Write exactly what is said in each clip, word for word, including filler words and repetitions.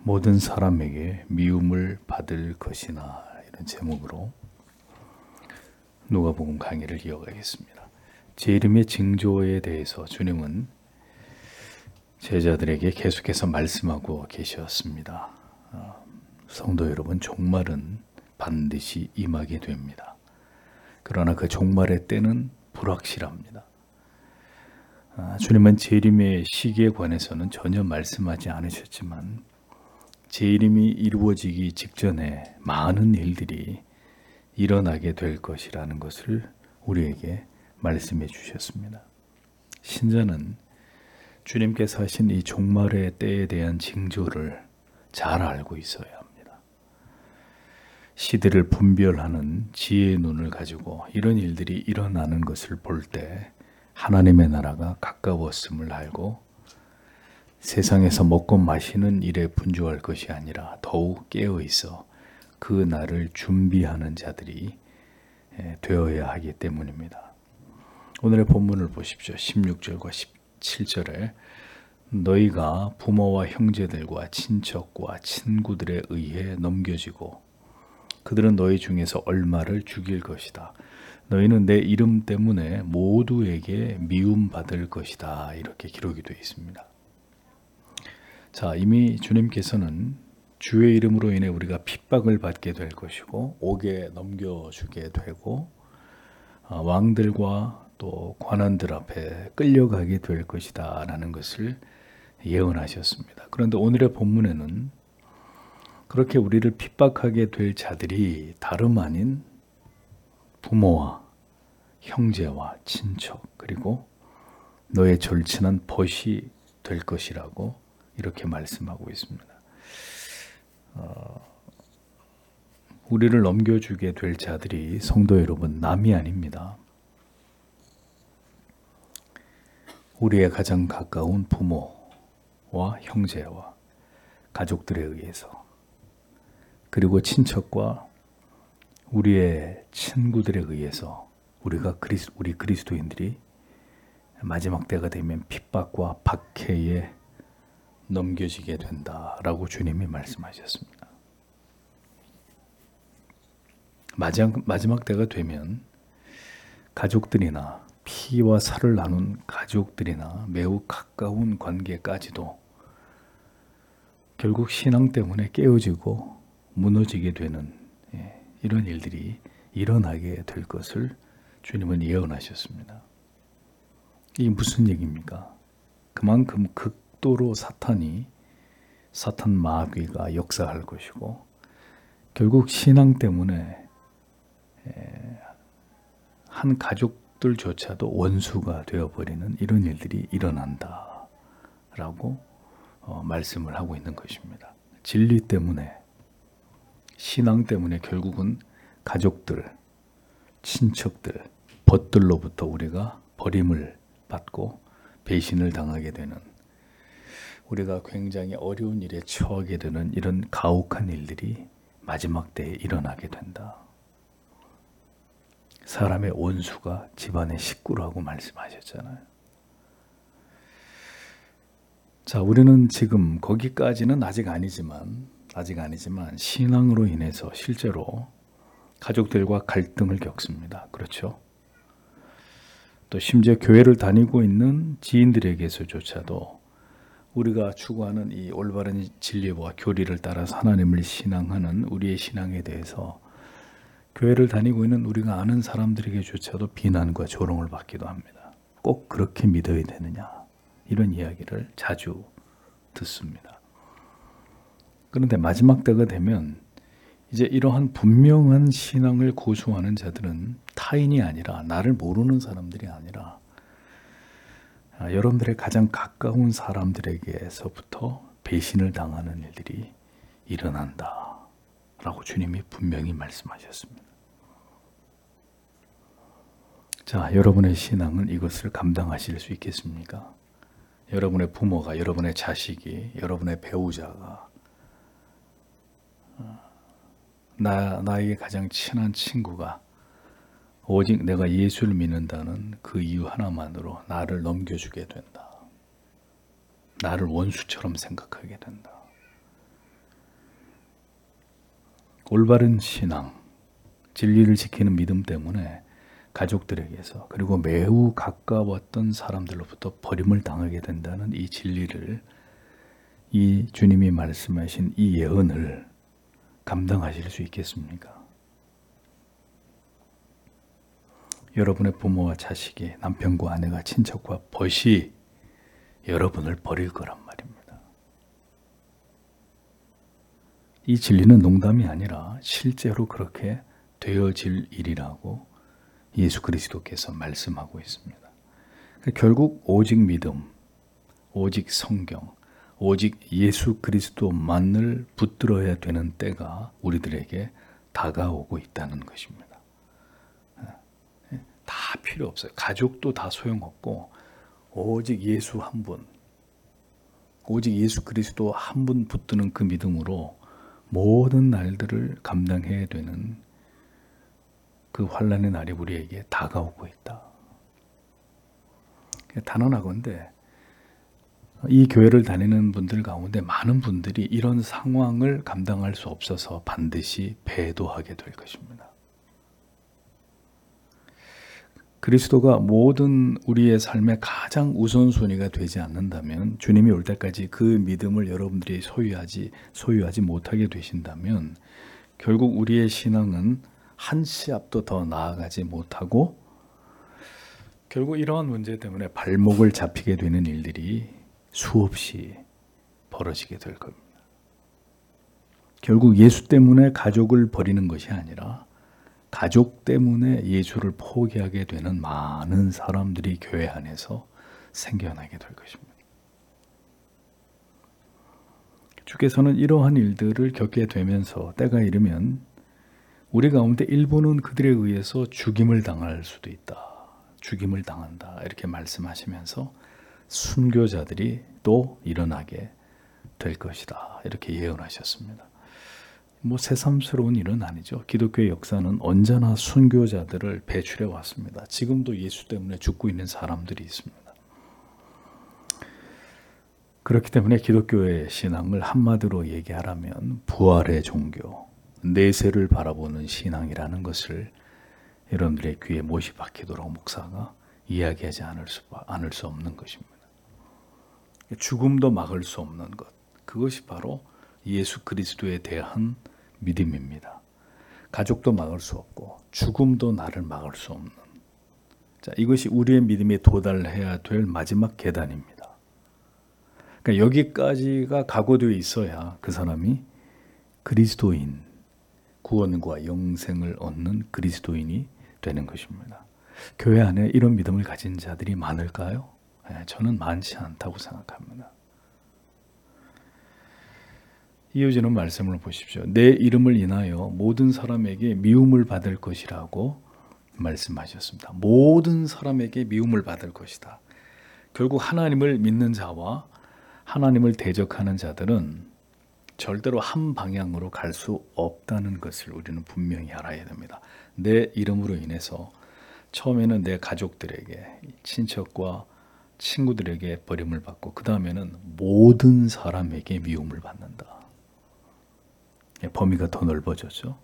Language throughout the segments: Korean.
모든 사람에게 미움을 받을 것이나, 이런 제목으로 누가복음 강의를 이어가겠습니다. 제 이름의 징조에 대해서 주님은 제자들에게 계속해서 말씀하고 계셨습니다. 성도 여러분, 종말은 반드시 임하게 됩니다. 그러나 그 종말의 때는 불확실합니다. 주님은 재림의 시기에 관해서는 전혀 말씀하지 않으셨지만 재림이 이루어지기 직전에 많은 일들이 일어나게 될 것이라는 것을 우리에게 말씀해 주셨습니다. 신자는 주님께서 하신 이 종말의 때에 대한 징조를 잘 알고 있어야 합니다. 시대를 분별하는 지혜의 눈을 가지고 이런 일들이 일어나는 것을 볼 때 하나님의 나라가 가까웠음을 알고 세상에서 먹고 마시는 일에 분주할 것이 아니라 더욱 깨어 있어 그 날을 준비하는 자들이 되어야 하기 때문입니다. 오늘의 본문을 보십시오. 십육 절과 십칠 절에 너희가 부모와 형제들과 친척과 친구들에 의해 넘겨지고 그들은 너희 중에서 얼마를 죽일 것이다. 너희는 내 이름 때문에 모두에게 미움받을 것이다. 이렇게 기록이 되어 있습니다. 자, 이미 주님께서는 주의 이름으로 인해 우리가 핍박을 받게 될 것이고 옥에 넘겨주게 되고 왕들과 또 관원들 앞에 끌려가게 될 것이다 라는 것을 예언하셨습니다. 그런데 오늘의 본문에는 그렇게 우리를 핍박하게 될 자들이 다름 아닌 부모와 형제와 친척 그리고 너의 절친한 벗이 될 것이라고 이렇게 말씀하고 있습니다. 어, 우리를 넘겨주게 될 자들이 성도 여러분 남이 아닙니다. 우리의 가장 가까운 부모와 형제와 가족들에 의해서 그리고 친척과 우리의 친구들에 의해서 우리가 그리스, 우리 그리스도인들이 마지막 때가 되면 핍박과 박해에 넘겨지게 된다라고 주님이 말씀하셨습니다. 마지막, 마지막 때가 되면 가족들이나 피와 살을 나눈 가족들이나 매우 가까운 관계까지도 결국 신앙 때문에 깨어지고 무너지게 되는 이런 일들이 일어나게 될 것을 주님은 예언하셨습니다. 이게 무슨 얘기입니까? 그만큼 극도로 사탄이 사탄 마귀가 역사할 것이고 결국 신앙 때문에 한 가족들조차도 원수가 되어버리는 이런 일들이 일어난다라고 말씀을 하고 있는 것입니다. 진리 때문에 신앙 때문에 결국은 가족들, 친척들, 벗들로부터 우리가 버림을 받고 배신을 당하게 되는 우리가 굉장히 어려운 일에 처하게 되는 이런 가혹한 일들이 마지막 때에 일어나게 된다. 사람의 원수가 집안의 식구라고 말씀하셨잖아요. 자, 우리는 지금 거기까지는 아직 아니지만 아직 아니지만 신앙으로 인해서 실제로 가족들과 갈등을 겪습니다. 그렇죠? 또 심지어 교회를 다니고 있는 지인들에게서조차도 우리가 추구하는 이 올바른 진리와 교리를 따라서 하나님을 신앙하는 우리의 신앙에 대해서 교회를 다니고 있는 우리가 아는 사람들에게조차도 비난과 조롱을 받기도 합니다. 꼭 그렇게 믿어야 되느냐? 이런 이야기를 자주 듣습니다. 그런데 마지막 때가 되면 이제 이러한 분명한 신앙을 고수하는 자들은 타인이 아니라 나를 모르는 사람들이 아니라 여러분들의 가장 가까운 사람들에게서부터 배신을 당하는 일들이 일어난다 라고 주님이 분명히 말씀하셨습니다. 자, 여러분의 신앙은 이것을 감당하실 수 있겠습니까? 여러분의 부모가, 여러분의 자식이, 여러분의 배우자가 나, 나에게 가장 친한 친구가 오직 내가 예수를 믿는다는 그 이유 하나만으로 나를 넘겨주게 된다. 나를 원수처럼 생각하게 된다. 올바른 신앙, 진리를 지키는 믿음 때문에 가족들에게서 그리고 매우 가까웠던 사람들로부터 버림을 당하게 된다는 이 진리를, 이 주님이 말씀하신 이 예언을 감당하실 수 있겠습니까? 여러분의 부모와 자식이, 남편과 아내가, 친척과 벗이 여러분을 버릴 거란 말입니다. 이 진리는 농담이 아니라 실제로 그렇게 되어질 일이라고 예수 그리스도께서 말씀하고 있습니다. 결국 오직 믿음, 오직 성경, 오직 예수 그리스도만을 붙들어야 되는 때가 우리들에게 다가오고 있다는 것입니다. 다 필요 없어요. 가족도 다 소용없고 오직 예수 한 분, 오직 예수 그리스도 한 분 붙드는 그 믿음으로 모든 날들을 감당해야 되는 그 환난의 날이 우리에게 다가오고 있다. 단언하건대 이 교회를 다니는 분들 가운데 많은 분들이 이런 상황을 감당할 수 없어서 반드시 배도하게 될 것입니다. 그리스도가 모든 우리의 삶의 가장 우선순위가 되지 않는다면, 주님이 올 때까지 그 믿음을 여러분들이 소유하지 소유하지 못하게 되신다면 결국 우리의 신앙은 한 치 앞도 더 나아가지 못하고 결국 이러한 문제 때문에 발목을 잡히게 되는 일들이 수없이 벌어지게 될 겁니다. 결국 예수 때문에 가족을 버리는 것이 아니라 가족 때문에 예수를 포기하게 되는 많은 사람들이 교회 안에서 생겨나게 될 것입니다. 주께서는 이러한 일들을 겪게 되면서 때가 이르면 우리 가운데 일부는 그들에 의해서 죽임을 당할 수도 있다. 죽임을 당한다. 이렇게 말씀하시면서 순교자들이 또 일어나게 될 것이다. 이렇게 예언하셨습니다. 뭐 새삼스러운 일은 아니죠. 기독교의 역사는 언제나 순교자들을 배출해 왔습니다. 지금도 예수 때문에 죽고 있는 사람들이 있습니다. 그렇기 때문에 기독교의 신앙을 한마디로 얘기하라면 부활의 종교, 내세를 바라보는 신앙이라는 것을 여러분들의 귀에 못이 박히도록 목사가 이야기하지 않을 수, 않을 수 없는 것입니다. 죽음도 막을 수 없는 것, 그것이 바로 예수 그리스도에 대한 믿음입니다. 가족도 막을 수 없고 죽음도 나를 막을 수 없는, 자, 이것이 우리의 믿음에 도달해야 될 마지막 계단입니다. 그러니까 여기까지가 각오되어 있어야 그 사람이 그리스도인, 구원과 영생을 얻는 그리스도인이 되는 것입니다. 교회 안에 이런 믿음을 가진 자들이 많을까요? 네, 저는 많지 않다고 생각합니다. 이어지는 말씀을 보십시오. 내 이름을 인하여 모든 사람에게 미움을 받을 것이라고 말씀하셨습니다. 모든 사람에게 미움을 받을 것이다. 결국 하나님을 믿는 자와 하나님을 대적하는 자들은 절대로 한 방향으로 갈 수 없다는 것을 우리는 분명히 알아야 됩니다. 내 이름으로 인해서 처음에는 내 가족들에게, 친척과 친구들에게 버림을 받고 그 다음에는 모든 사람에게 미움을 받는다. 범위가 더 넓어졌죠.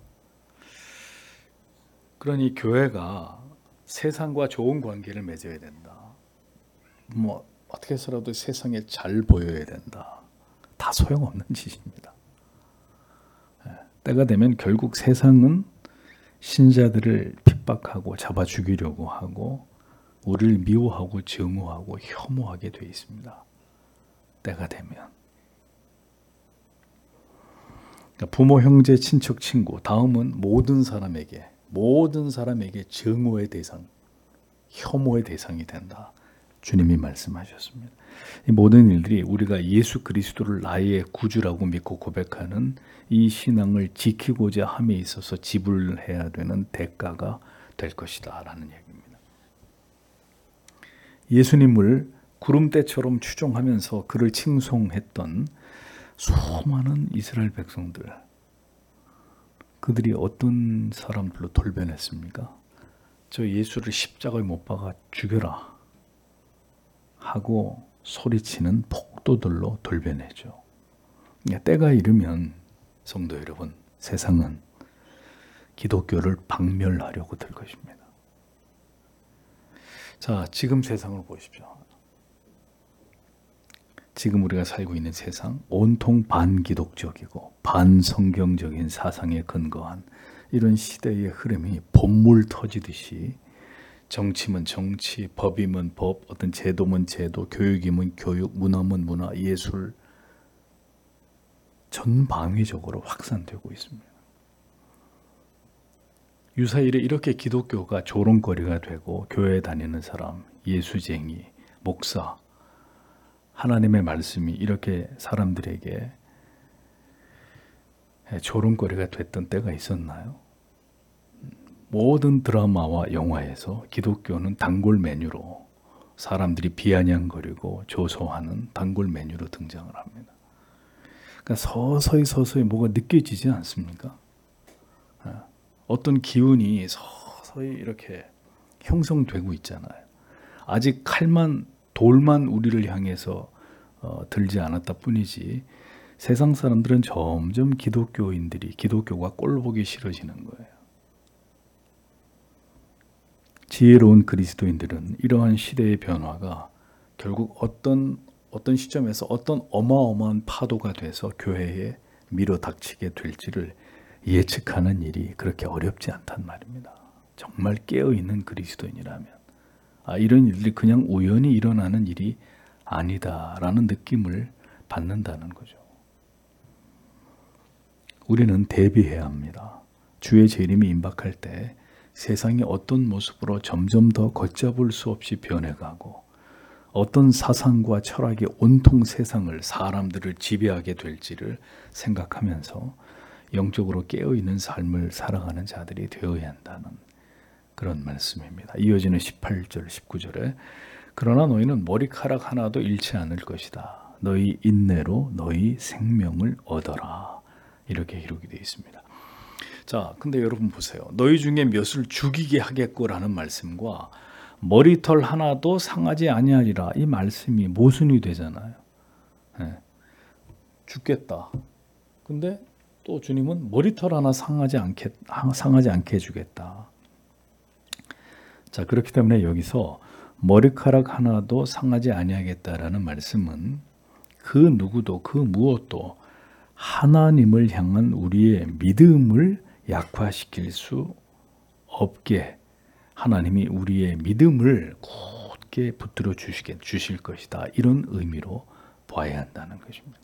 그러니 교회가 세상과 좋은 관계를 맺어야 된다. 뭐 어떻게 해서라도 세상에 잘 보여야 된다. 다 소용없는 짓입니다. 때가 되면 결국 세상은 신자들을 핍박하고 잡아 죽이려고 하고 우리를 미워하고 증오하고 혐오하게 되어 있습니다. 때가 되면. 부모, 형제, 친척, 친구, 다음은 모든 사람에게, 모든 사람에게 증오의 대상, 혐오의 대상이 된다. 주님이 말씀하셨습니다. 이 모든 일들이 우리가 예수 그리스도를 나의 구주라고 믿고 고백하는 이 신앙을 지키고자 함에 있어서 지불해야 되는 대가가 될 것이다 라는 얘기입니다. 예수님을 구름대처럼 추종하면서 그를 칭송했던 수많은 이스라엘 백성들, 그들이 어떤 사람들로 돌변했습니까? 저 예수를 십자가에 못 박아 죽여라 하고 소리치는 폭도들로 돌변해죠. 때가 이르면 성도 여러분, 세상은 기독교를 박멸하려고 들 것입니다. 자, 지금 세상을 보십시오. 지금 우리가 살고 있는 세상, 온통 반기독적이고 반성경적인 사상에 근거한 이런 시대의 흐름이 본물 터지듯이 정치면 정치, 법이면 법, 어떤 제도면 제도, 교육이면 교육, 문화면 문화, 예술 전방위적으로 확산되고 있습니다. 유사일에 이렇게 기독교가 조롱거리가 되고 교회에 다니는 사람, 예수쟁이, 목사, 하나님의 말씀이 이렇게 사람들에게 조롱거리가 됐던 때가 있었나요? 모든 드라마와 영화에서 기독교는 단골 메뉴로 사람들이 비아냥거리고 조소하는 단골 메뉴로 등장을 합니다. 그러니까 서서히 서서히 뭐가 느껴지지 않습니까? 어떤 기운이 서서히 이렇게 형성되고 있잖아요. 아직 칼만 돌만 우리를 향해서 어, 들지 않았다 뿐이지 세상 사람들은 점점 기독교인들이 기독교가 꼴보기 싫어지는 거예요. 지혜로운 그리스도인들은 이러한 시대의 변화가 결국 어떤 어떤 시점에서 어떤 어마어마한 파도가 돼서 교회에 밀어닥치게 될지를 예측하는 일이 그렇게 어렵지 않단 말입니다. 정말 깨어있는 그리스도인이라면 아, 이런 일들이 그냥 우연히 일어나는 일이 아니다라는 느낌을 받는다는 거죠. 우리는 대비해야 합니다. 주의 재림이 임박할 때 세상이 어떤 모습으로 점점 더 걷잡을 수 없이 변해가고 어떤 사상과 철학이 온통 세상을 사람들을 지배하게 될지를 생각하면서 영적으로 깨어있는 삶을 살아가는 자들이 되어야 한다는 그런 말씀입니다. 이어지는 십팔 절, 십구 절에 그러나 너희는 머리카락 하나도 잃지 않을 것이다. 너희 인내로 너희 생명을 얻어라. 이렇게 기록이 되어 있습니다. 자, 근데 여러분 보세요. 너희 중에 몇을 죽이게 하겠고라는 말씀과 머리털 하나도 상하지 아니하리라 이 말씀이 모순이 되잖아요. 네. 죽겠다. 근데 또 주님은 머리털 하나 상하지 않게 상하지 않게 해주겠다. 자, 그렇기 때문에 여기서 머리카락 하나도 상하지 아니하겠다라는 말씀은 그 누구도 그 무엇도 하나님을 향한 우리의 믿음을 약화시킬 수 없게 하나님이 우리의 믿음을 굳게 붙들어 주시게 주실 것이다. 이런 의미로 봐야 한다는 것입니다.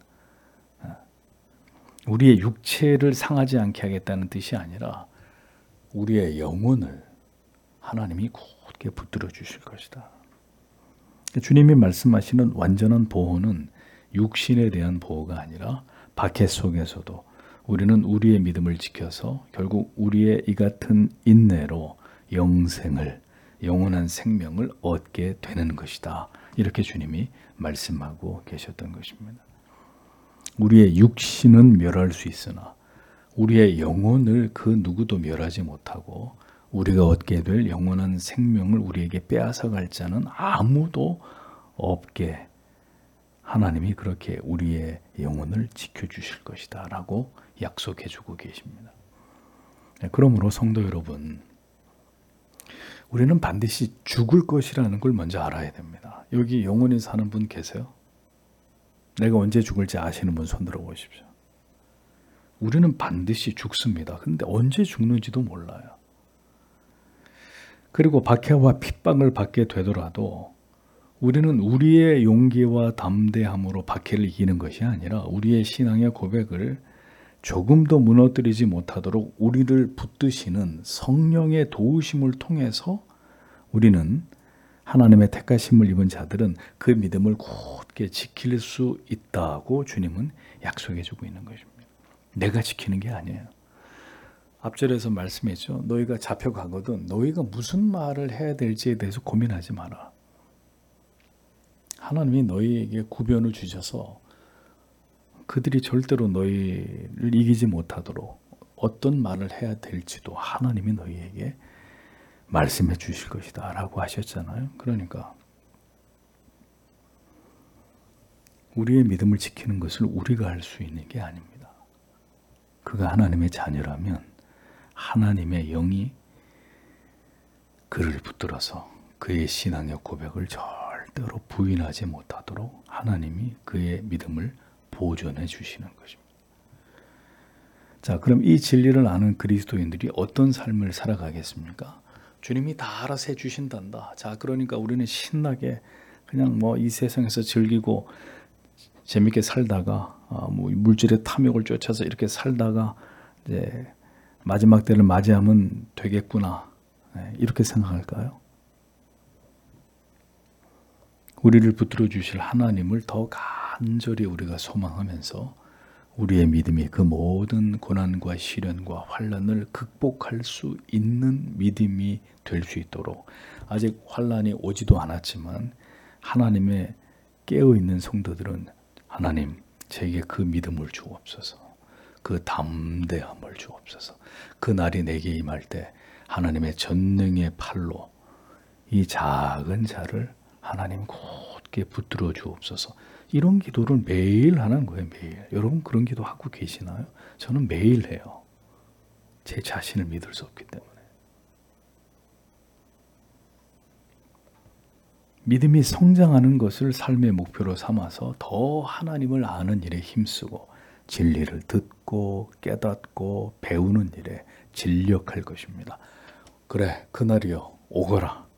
우리의 육체를 상하지 않게 하겠다는 뜻이 아니라 우리의 영혼을 하나님이 굳게 붙들어 주실 것이다. 주님이 말씀하시는 완전한 보호는 육신에 대한 보호가 아니라 박해 속에서도 우리는 우리의 믿음을 지켜서 결국 우리의 이 같은 인내로 영생을, 영원한 생명을 얻게 되는 것이다. 이렇게 주님이 말씀하고 계셨던 것입니다. 우리의 육신은 멸할 수 있으나 우리의 영혼을 그 누구도 멸하지 못하고 우리가 얻게 될 영원한 생명을 우리에게 빼앗아갈 자는 아무도 없게 하나님이 그렇게 우리의 영혼을 지켜주실 것이다 라고 약속해주고 계십니다. 그러므로 성도 여러분, 우리는 반드시 죽을 것이라는 걸 먼저 알아야 됩니다. 여기 영원히 사는 분 계세요? 내가 언제 죽을지 아시는 분 손 들어 보십시오. 우리는 반드시 죽습니다. 근데 언제 죽는지도 몰라요. 그리고 박해와 핍박을 받게 되더라도 우리는 우리의 용기와 담대함으로 박해를 이기는 것이 아니라 우리의 신앙의 고백을 조금도 무너뜨리지 못하도록 우리를 붙드시는 성령의 도우심을 통해서 우리는 하나님의 택하심을 입은 자들은 그 믿음을 굳게 지킬 수 있다고 주님은 약속해 주고 있는 것입니다. 내가 지키는 게 아니에요. 앞절에서 말씀했죠. 너희가 잡혀가거든 너희가 무슨 말을 해야 될지에 대해서 고민하지 마라. 하나님이 너희에게 구변을 주셔서 그들이 절대로 너희를 이기지 못하도록 어떤 말을 해야 될지도 하나님이 너희에게 말씀해 주실 것이다 라고 하셨잖아요. 그러니까 우리의 믿음을 지키는 것을 우리가 할 수 있는 게 아닙니다. 그가 하나님의 자녀라면 하나님의 영이 그를 붙들어서 그의 신앙의 고백을 절대로 부인하지 못하도록 하나님이 그의 믿음을 보존해 주시는 것입니다. 자, 그럼 이 진리를 아는 그리스도인들이 어떤 삶을 살아가겠습니까? 주님이 다 알아서 해주신단다. 자, 그러니까 우리는 신나게 그냥 뭐 이 세상에서 즐기고 재밌게 살다가 아, 뭐 물질의 탐욕을 쫓아서 이렇게 살다가 이제 마지막 때를 맞이하면 되겠구나. 네, 이렇게 생각할까요? 우리를 붙들어 주실 하나님을 더 간절히 우리가 소망하면서 우리의 믿음이 그 모든 고난과 시련과 환난을 극복할 수 있는 믿음이 될 수 있도록, 아직 환난이 오지도 않았지만 하나님의 깨어있는 성도들은 하나님 제게 그 믿음을 주옵소서, 그 담대함을 주옵소서, 그 날이 내게 임할 때 하나님의 전능의 팔로 이 작은 자를 하나님 곧게 붙들어 주옵소서. 이런 기도를 매일 하는 거예요. 매일. 여러분 그런 기도 하고 계시나요? 저는 매일 해요. 제 자신을 믿을 수 없기 때문에. 믿음이 성장하는 것을 삶의 목표로 삼아서 더 하나님을 아는 일에 힘쓰고 진리를 듣고 깨닫고 배우는 일에 진력할 것입니다. 그래, 그날이요 오거라.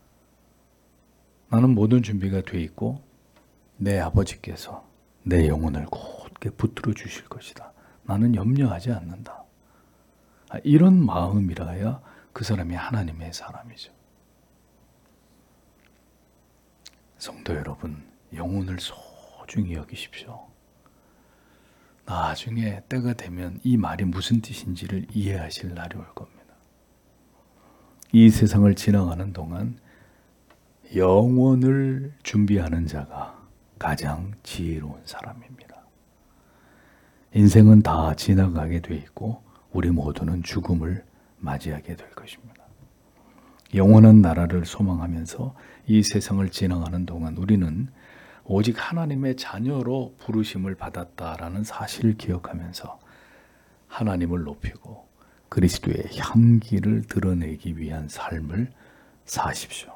나는 모든 준비가 돼 있고 내 아버지께서 내 영혼을 곧게 붙들어 주실 것이다. 나는 염려하지 않는다. 이런 마음이라야 그 사람이 하나님의 사람이죠. 성도 여러분, 영혼을 소중히 여기십시오. 나중에 때가 되면 이 말이 무슨 뜻인지를 이해하실 날이 올 겁니다. 이 세상을 지나가는 동안 영원을 준비하는 자가 가장 지혜로운 사람입니다. 인생은 다 지나가게 돼 있고 우리 모두는 죽음을 맞이하게 될 것입니다. 영원한 나라를 소망하면서 이 세상을 지나가는 동안 우리는 오직 하나님의 자녀로 부르심을 받았다라는 사실을 기억하면서 하나님을 높이고 그리스도의 향기를 드러내기 위한 삶을 사십시오.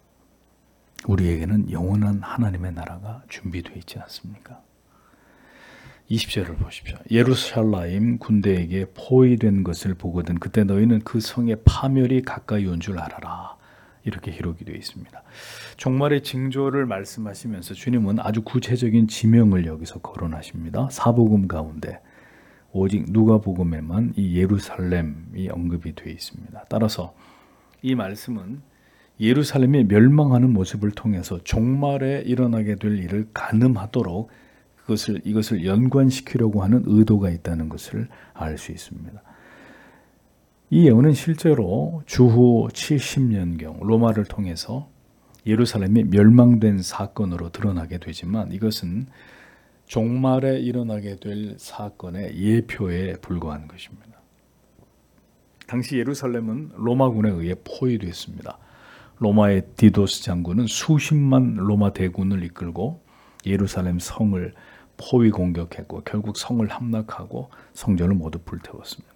우리에게는 영원한 하나님의 나라가 준비되어 있지 않습니까? 이십 절을 보십시오. 예루살렘 군대에게 포위된 것을 보거든 그때 너희는 그 성의 파멸이 가까이 온 줄 알아라. 이렇게 기록이 되어 있습니다. 종말의 징조를 말씀하시면서 주님은 아주 구체적인 지명을 여기서 거론하십니다. 사복음 가운데 오직 누가복음에만 이 예루살렘이 언급이 되어 있습니다. 따라서 이 말씀은 예루살렘이 멸망하는 모습을 통해서 종말에 일어나게 될 일을 가늠하도록 그것을, 이것을 연관시키려고 하는 의도가 있다는 것을 알 수 있습니다. 이 예언은 실제로 주후 칠십 년경 로마를 통해서 예루살렘이 멸망된 사건으로 드러나게 되지만 이것은 종말에 일어나게 될 사건의 예표에 불과한 것입니다. 당시 예루살렘은 로마군에 의해 포위됐습니다. 로마의 디도스 장군은 수십만 로마 대군을 이끌고 예루살렘 성을 포위 공격했고 결국 성을 함락하고 성전을 모두 불태웠습니다.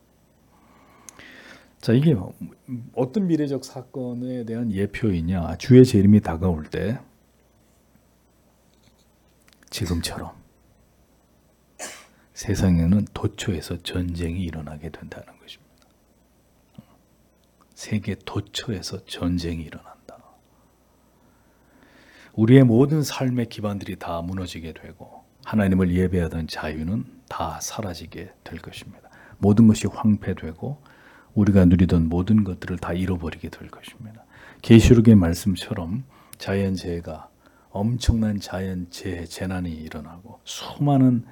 자, 이게 어떤 미래적 사건에 대한 예표이냐? 주의 재림이 다가올 때 지금처럼 세상에는 도처에서 전쟁이 일어나게 된다는 것입니다. 세계 도처에서 전쟁이 일어난다. 우리의 모든 삶의 기반들이 다 무너지게 되고 하나님을 예배하던 자유는 다 사라지게 될 것입니다. 모든 것이 황폐되고 우리가 누리던 모든 것들을 다 잃어버리게 될 것입니다. 계시록의 말씀처럼 자연재해가 엄청난 자연재해, 재난이 일어나고 수많은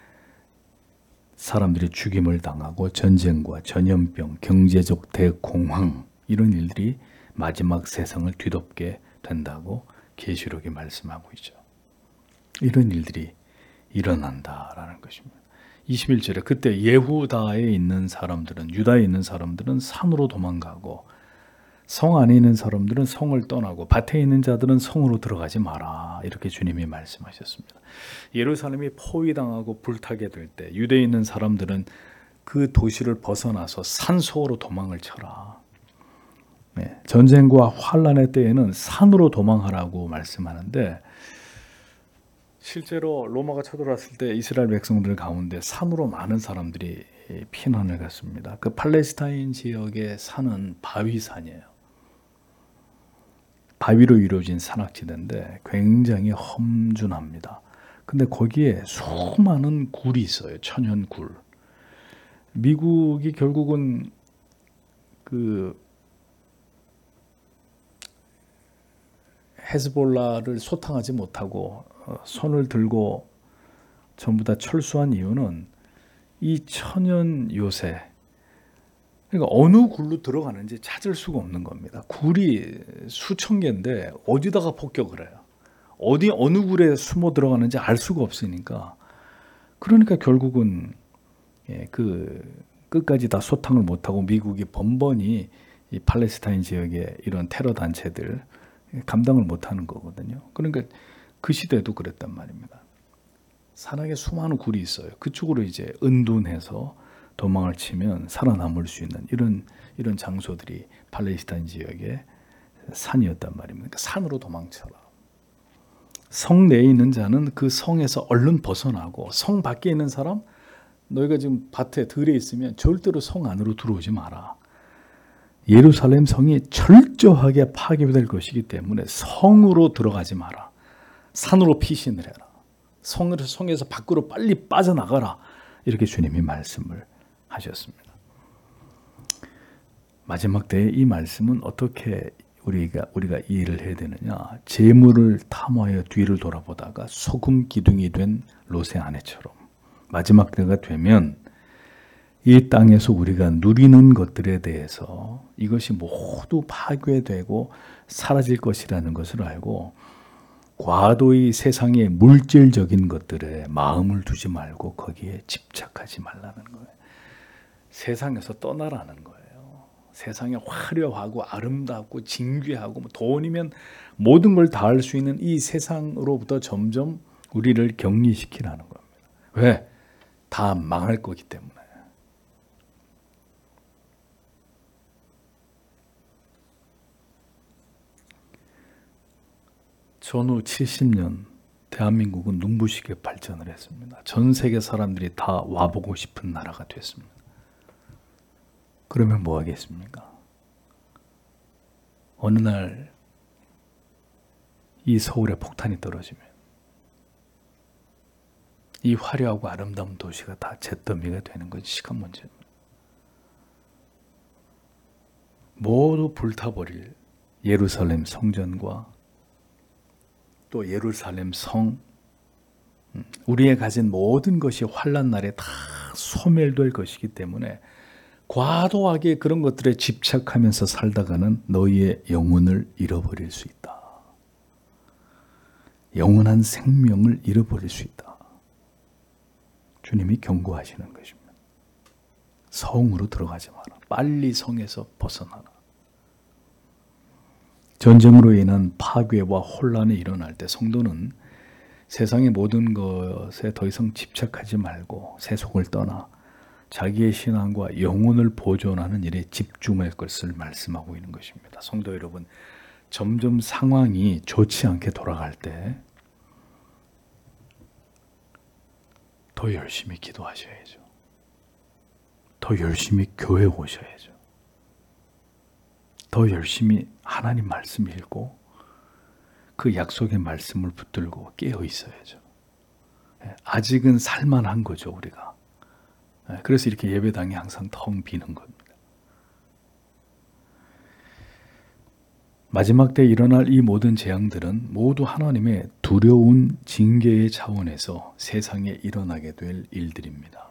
사람들이 죽임을 당하고 전쟁과 전염병, 경제적 대공황 이런 일들이 마지막 세상을 뒤덮게 된다고 계시록이 말씀하고 있죠. 이런 일들이 일어난다라는 것입니다. 이십일 절에 그때 예후다에 있는 사람들은 유다에 있는 사람들은 산으로 도망가고 성 안에 있는 사람들은 성을 떠나고 밭에 있는 자들은 성으로 들어가지 마라. 이렇게 주님이 말씀하셨습니다. 예루살렘이 포위당하고 불타게 될 때 유대에 있는 사람들은 그 도시를 벗어나서 산속으로 도망을 쳐라. 네, 전쟁과 환란의 때에는 산으로 도망하라고 말씀하는데 실제로 로마가 쳐들어왔을 때 이스라엘 백성들 가운데 산으로 많은 사람들이 피난을 갔습니다. 그 팔레스타인 지역의 산은 바위산이에요. 바위로 이루어진 산악지대인데 굉장히 험준합니다. 근데 거기에 수많은 굴이 있어요. 천연굴. 미국이 결국은 그 헤즈볼라를 소탕하지 못하고 손을 들고 전부 다 철수한 이유는 이 천연 요새, 그러니까 어느 굴로 들어가는지 찾을 수가 없는 겁니다. 굴이 수천 개인데 어디다가 폭격을 해요? 어디 어느 굴에 숨어 들어가는지 알 수가 없으니까, 그러니까 결국은 예, 그 끝까지 다 소탕을 못하고 미국이 번번이 이 팔레스타인 지역의 이런 테러 단체들 감당을 못하는 거거든요. 그러니까 그 시대도 그랬단 말입니다. 산악에 수많은 굴이 있어요. 그쪽으로 이제 은둔해서 도망을 치면 살아남을 수 있는 이런 이런 장소들이 팔레스타인 지역의 산이었단 말입니다. 그러니까 산으로 도망쳐라. 성 내에 있는 자는 그 성에서 얼른 벗어나고, 성 밖에 있는 사람, 너희가 지금 밭에 들에 있으면 절대로 성 안으로 들어오지 마라. 예루살렘 성이 철저하게 파괴될 것이기 때문에 성으로 들어가지 마라. 산으로 피신을 해라. 성에서, 성에서 밖으로 빨리 빠져나가라. 이렇게 주님이 말씀을 하셨습니다. 마지막 때에 이 말씀은 어떻게 우리가 우리가 이해를 해야 되느냐? 재물을 탐하여 뒤를 돌아보다가 소금 기둥이 된 롯의 아내처럼 마지막 때가 되면 이 땅에서 우리가 누리는 것들에 대해서 이것이 모두 파괴되고 사라질 것이라는 것을 알고 과도히 세상의 물질적인 것들에 마음을 두지 말고 거기에 집착하지 말라는 거예요. 세상에서 떠나라는 거예요. 세상에 화려하고 아름답고 진귀하고 뭐 돈이면 모든 걸 다 할 수 있는 이 세상으로부터 점점 우리를 격리시키라는 겁니다. 왜? 다 망할 거기 때문에. 전후 칠십 년 대한민국은 눈부시게 발전을 했습니다. 전 세계 사람들이 다 와보고 싶은 나라가 됐습니다. 그러면 뭐 하겠습니까? 어느 날 이 서울에 폭탄이 떨어지면 이 화려하고 아름다운 도시가 다 잿더미가 되는 것이 시간 문제입니다. 모두 불타버릴 예루살렘 성전과 또 예루살렘 성, 우리의 가진 모든 것이 환난 날에 다 소멸될 것이기 때문에 과도하게 그런 것들에 집착하면서 살다가는 너희의 영혼을 잃어버릴 수 있다. 영원한 생명을 잃어버릴 수 있다. 주님이 경고하시는 것입니다. 성으로 들어가지 마라. 빨리 성에서 벗어나라. 전쟁으로 인한 파괴와 혼란이 일어날 때 성도는 세상의 모든 것에 더 이상 집착하지 말고 세속을 떠나 자기의 신앙과 영혼을 보존하는 일에 집중할 것을 말씀하고 있는 것입니다. 성도 여러분, 점점 상황이 좋지 않게 돌아갈 때 더 열심히 기도하셔야죠. 더 열심히 교회 오셔야죠. 더 열심히 하나님 말씀 읽고 그 약속의 말씀을 붙들고 깨어 있어야죠. 아직은 살만한 거죠, 우리가. 그래서 이렇게 예배당이 항상 텅 비는 겁니다. 마지막 때 일어날 이 모든 재앙들은 모두 하나님의 두려운 징계의 차원에서 세상에 일어나게 될 일들입니다.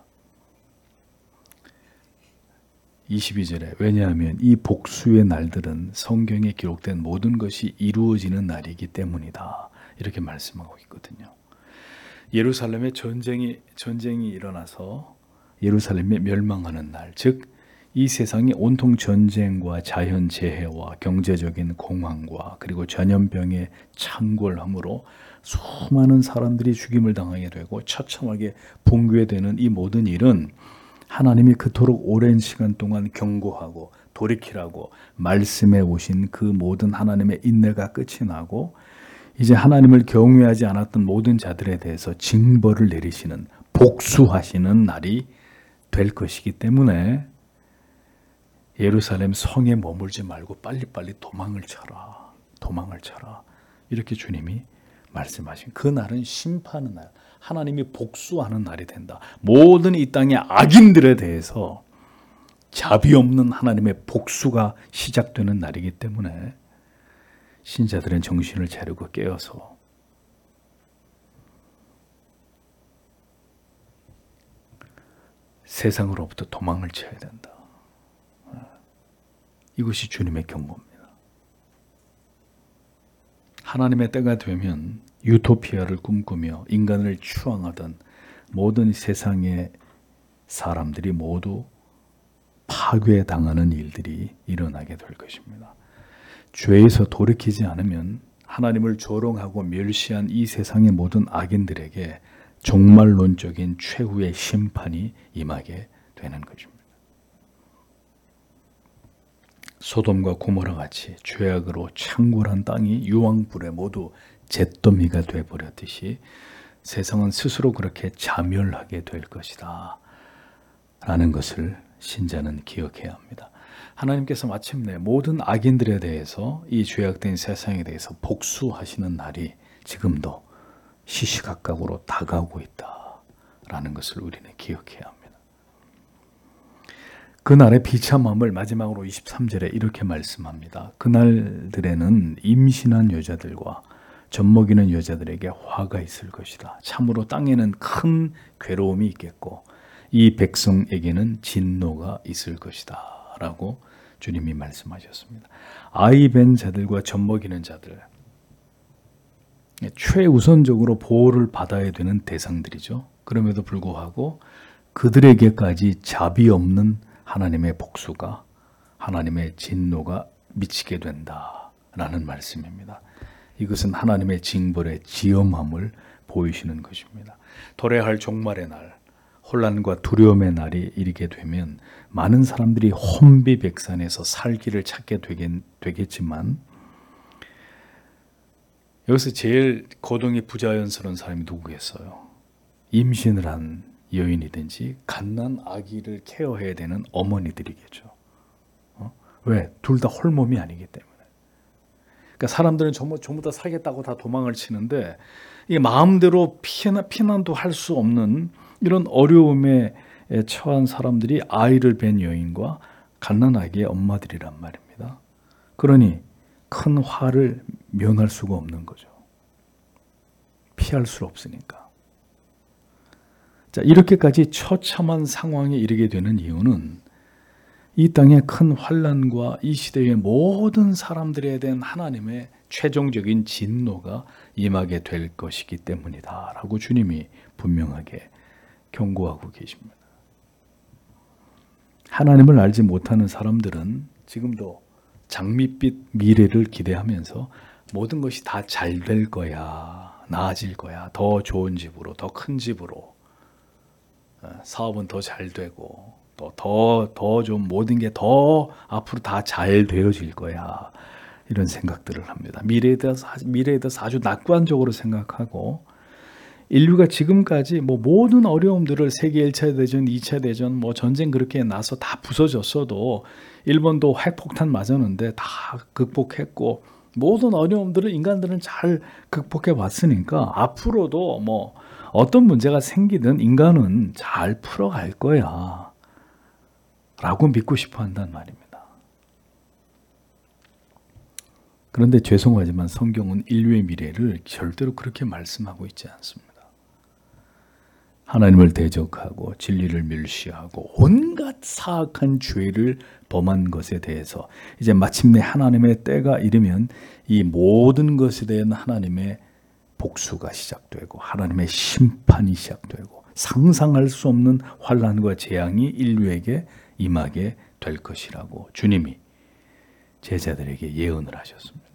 이십이 절에 왜냐하면 이 복수의 날들은 성경에 기록된 모든 것이 이루어지는 날이기 때문이다. 이렇게 말씀하고 있거든요. 예루살렘에 전쟁이, 전쟁이 일어나서 예루살렘이 멸망하는 날, 즉 이 세상이 온통 전쟁과 자연재해와 경제적인 공황과 그리고 전염병의 창궐함으로 수많은 사람들이 죽임을 당하게 되고 처참하게 붕괴되는 이 모든 일은 하나님이 그토록 오랜 시간 동안 경고하고 돌이키라고 말씀해 오신 그 모든 하나님의 인내가 끝이 나고 이제 하나님을 경외하지 않았던 모든 자들에 대해서 징벌을 내리시는 복수하시는 날이 될 것이기 때문에 예루살렘 성에 머물지 말고 빨리빨리 도망을 쳐라. 도망을 쳐라. 이렇게 주님이 말씀하신 그 날은 심판의 날, 하나님이 복수하는 날이 된다. 모든 이 땅의 악인들에 대해서 자비 없는 하나님의 복수가 시작되는 날이기 때문에 신자들은 정신을 차리고 깨어서 세상으로부터 도망을 쳐야 된다. 이것이 주님의 경고입니다. 하나님의 때가 되면 유토피아를 꿈꾸며 인간을 추앙하던 모든 세상의 사람들이 모두 파괴당하는 일들이 일어나게 될 것입니다. 죄에서 돌이키지 않으면 하나님을 조롱하고 멸시한 이 세상의 모든 악인들에게 종말론적인 최후의 심판이 임하게 되는 것입니다. 소돔과 고모라 같이 죄악으로 창궐한 땅이 유황불에 모두 잿더미가 되어버렸듯이 세상은 스스로 그렇게 자멸하게 될 것이다 라는 것을 신자는 기억해야 합니다. 하나님께서 마침내 모든 악인들에 대해서 이 죄악된 세상에 대해서 복수하시는 날이 지금도 시시각각으로 다가오고 있다라는 것을 우리는 기억해야 합니다. 그날의 비참함을 마지막으로 이십삼 절에 이렇게 말씀합니다. 그날들에는 임신한 여자들과 젖먹이는 여자들에게 화가 있을 것이다. 참으로 땅에는 큰 괴로움이 있겠고 이 백성에게는 진노가 있을 것이다 라고 주님이 말씀하셨습니다. 아이 벤 자들과 젖먹이는 자들, 최우선적으로 보호를 받아야 되는 대상들이죠. 그럼에도 불구하고 그들에게까지 자비 없는 하나님의 복수가, 하나님의 진노가 미치게 된다라는 말씀입니다. 이것은 하나님의 징벌의 지엄함을 보이시는 것입니다. 도래할 종말의 날, 혼란과 두려움의 날이 이르게 되면 많은 사람들이 혼비백산에서 살기를 찾게 되겠, 되겠지만 여기서 제일 거동이 부자연스러운 사람이 누구겠어요? 임신을 한 여인이든지 갓난 아기를 케어해야 되는 어머니들이겠죠. 어? 왜? 둘 다 홀몸이 아니기 때문에. 그러니까 사람들은 전부, 전부 다 살겠다고 다 도망을 치는데 이게 마음대로 피난, 피난도 할 수 없는 이런 어려움에 처한 사람들이 아이를 뵌 여인과 갓난아기의 엄마들이란 말입니다. 그러니 큰 화를 면할 수가 없는 거죠. 피할 수 없으니까. 자, 이렇게까지 처참한 상황에 이르게 되는 이유는 이 땅의 큰 환난과 이 시대의 모든 사람들에 대한 하나님의 최종적인 진노가 임하게 될 것이기 때문이다 라고 주님이 분명하게 경고하고 계십니다. 하나님을 알지 못하는 사람들은 지금도 장밋빛 미래를 기대하면서 모든 것이 다 잘 될 거야, 나아질 거야, 더 좋은 집으로, 더 큰 집으로, 사업은 더 잘 되고 또 더 더 좀 모든 게 더 앞으로 다 잘 되어질 거야, 이런 생각들을 합니다. 미래에 대해서 미래에 대해서 아주 낙관적으로 생각하고 인류가 지금까지 뭐 모든 어려움들을 세계 일 차 대전, 이 차 대전, 뭐 전쟁 그렇게 나서 다 부서졌어도 일본도 핵폭탄 맞았는데 다 극복했고 모든 어려움들을 인간들은 잘 극복해 왔으니까 앞으로도 뭐 어떤 문제가 생기든 인간은 잘 풀어갈 거야 라고 믿고 싶어 한단 말입니다. 그런데 죄송하지만 성경은 인류의 미래를 절대로 그렇게 말씀하고 있지 않습니다. 하나님을 대적하고 진리를 멸시하고 온갖 사악한 죄를 범한 것에 대해서 이제 마침내 하나님의 때가 이르면 이 모든 것에 대한 하나님의 복수가 시작되고 하나님의 심판이 시작되고 상상할 수 없는 환난과 재앙이 인류에게 임하게 될 것이라고 주님이 제자들에게 예언을 하셨습니다.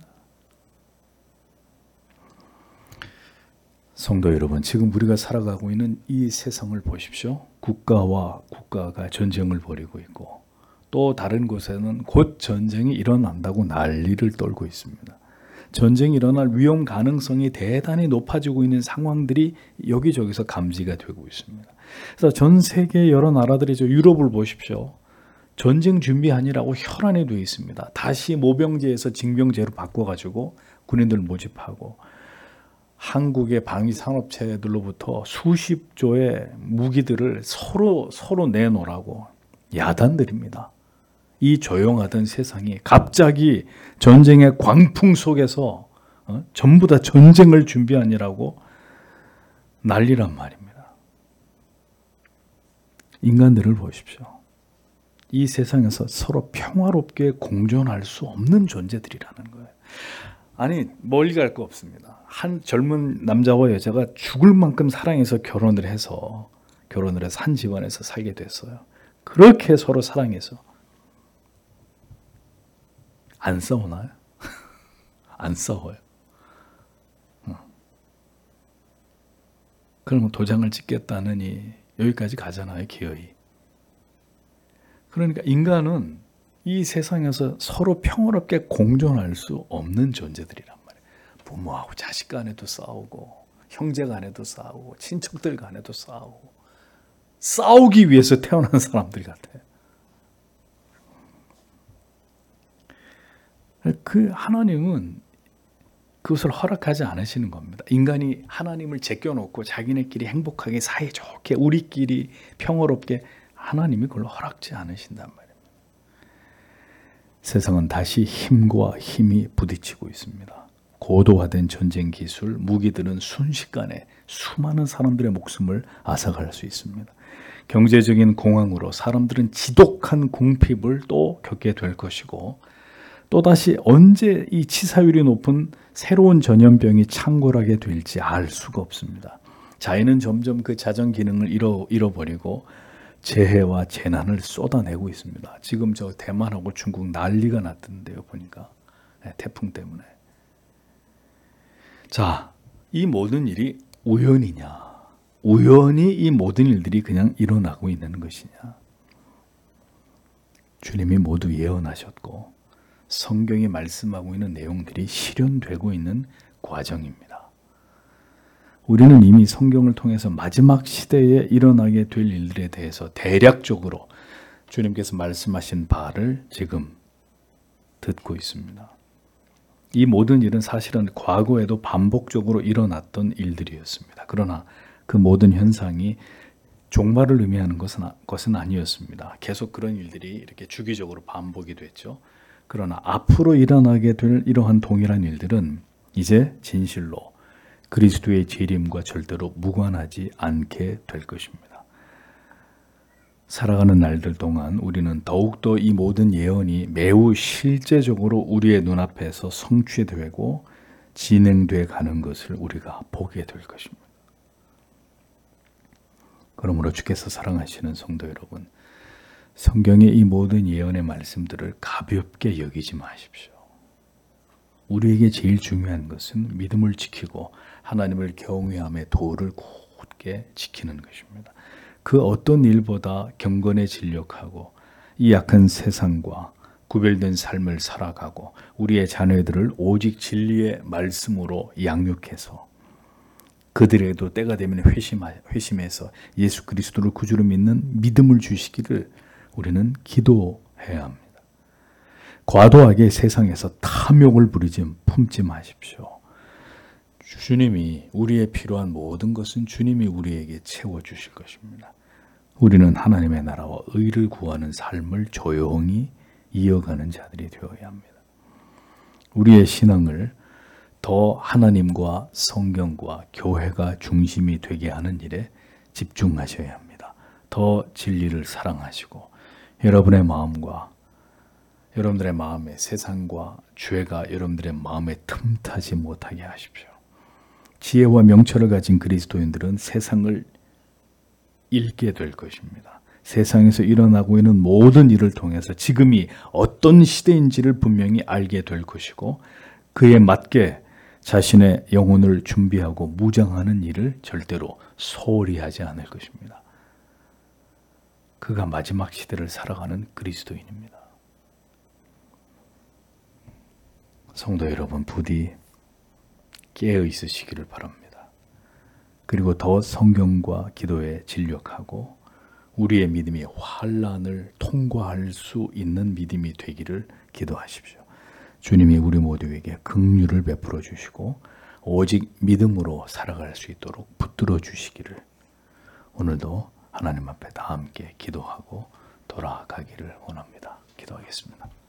성도 여러분, 지금 우리가 살아가고 있는 이 세상을 보십시오. 국가와 국가가 전쟁을 벌이고 있고 또 다른 곳에는 곧 전쟁이 일어난다고 난리를 떨고 있습니다. 전쟁이 일어날 위험 가능성이 대단히 높아지고 있는 상황들이 여기저기서 감지가 되고 있습니다. 그래서 전 세계 여러 나라들이 저 유럽을 보십시오. 전쟁 준비하니라고 혈안이 되어 있습니다. 다시 모병제에서 징병제로 바꿔가지고 군인들 모집하고 한국의 방위 산업체들로부터 수십 조의 무기들을 서로 서로 내놓으라고 야단들입니다. 이 조용하던 세상이 갑자기 전쟁의 광풍 속에서 어? 전부 다 전쟁을 준비하니라고 난리란 말입니다. 인간들을 보십시오. 이 세상에서 서로 평화롭게 공존할 수 없는 존재들이라는 거예요. 아니 멀리 갈 거 없습니다. 한 젊은 남자와 여자가 죽을 만큼 사랑해서 결혼을 해서 결혼을 해서 한 집안에서 살게 됐어요. 그렇게 서로 사랑해서 안 싸우나요? 안 싸워요. 어. 그러면 도장을 찍겠다느니 여기까지 가잖아요, 기어이. 그러니까 인간은 이 세상에서 서로 평화롭게 공존할 수 없는 존재들이란 말이에요. 부모하고 자식 간에도 싸우고 형제 간에도 싸우고 친척들 간에도 싸우고 싸우기 위해서 태어난 사람들 같아요. 그 하나님은 그것을 허락하지 않으시는 겁니다. 인간이 하나님을 제껴놓고 자기네끼리 행복하게 사이좋게 우리끼리 평화롭게 하나님이 그걸 허락지 않으신단 말입니다. 세상은 다시 힘과 힘이 부딪히고 있습니다. 고도화된 전쟁 기술, 무기들은 순식간에 수많은 사람들의 목숨을 앗아갈 수 있습니다. 경제적인 공황으로 사람들은 지독한 궁핍을 또 겪게 될 것이고 또다시 언제 이 치사율이 높은 새로운 전염병이 창궐하게 될지 알 수가 없습니다. 자연은 점점 그 자전 기능을 잃어, 잃어버리고 재해와 재난을 쏟아내고 있습니다. 지금 저 대만하고 중국 난리가 났던데요, 보니까. 네, 태풍 때문에. 자, 이 모든 일이 우연이냐? 우연히 이 모든 일들이 그냥 일어나고 있는 것이냐? 주님이 모두 예언하셨고 성경이 말씀하고 있는 내용들이 실현되고 있는 과정입니다. 우리는 이미 성경을 통해서 마지막 시대에 일어나게 될 일들에 대해서 대략적으로 주님께서 말씀하신 바를 지금 듣고 있습니다. 이 모든 일은 사실은 과거에도 반복적으로 일어났던 일들이었습니다. 그러나 그 모든 현상이 종말을 의미하는 것은, 것은 아니었습니다. 계속 그런 일들이 이렇게 주기적으로 반복이 됐죠. 그러나 앞으로 일어나게 될 이러한 동일한 일들은 이제 진실로 그리스도의 재림과 절대로 무관하지 않게 될 것입니다. 살아가는 날들 동안 우리는 더욱더 이 모든 예언이 매우 실제적으로 우리의 눈앞에서 성취되고 진행돼 가는 것을 우리가 보게 될 것입니다. 그러므로 주께서 사랑하시는 성도 여러분, 성경의 이 모든 예언의 말씀들을 가볍게 여기지 마십시오. 우리에게 제일 중요한 것은 믿음을 지키고 하나님을 경외함의 도를 굳게 지키는 것입니다. 그 어떤 일보다 경건에 진력하고 이 약한 세상과 구별된 삶을 살아가고 우리의 자녀들을 오직 진리의 말씀으로 양육해서 그들에게도 때가 되면 회심해서 예수 그리스도를 구주로 믿는 믿음을 주시기를 우리는 기도해야 합니다. 과도하게 세상에서 탐욕을 부리지 품지 마십시오. 주님이 우리의 필요한 모든 것은 주님이 우리에게 채워주실 것입니다. 우리는 하나님의 나라와 의를 구하는 삶을 조용히 이어가는 자들이 되어야 합니다. 우리의 신앙을 더 하나님과 성경과 교회가 중심이 되게 하는 일에 집중하셔야 합니다. 더 진리를 사랑하시고 여러분의 마음과 여러분들의 마음에 세상과 죄가 여러분들의 마음에 틈타지 못하게 하십시오. 지혜와 명철을 가진 그리스도인들은 세상을 읽게 될 것입니다. 세상에서 일어나고 있는 모든 일을 통해서 지금이 어떤 시대인지를 분명히 알게 될 것이고 그에 맞게 자신의 영혼을 준비하고 무장하는 일을 절대로 소홀히 하지 않을 것입니다. 그가 마지막 시대를 살아가는 그리스도인입니다. 성도 여러분, 부디 깨어 있으시기를 바랍니다. 그리고 더 성경과 기도에 진력하고 우리의 믿음이 환난을 통과할 수 있는 믿음이 되기를 기도하십시오. 주님이 우리 모두에게 긍휼을 베풀어 주시고 오직 믿음으로 살아갈 수 있도록 붙들어 주시기를 오늘도 하나님 앞에 다 함께 기도하고 돌아가기를 원합니다. 기도하겠습니다.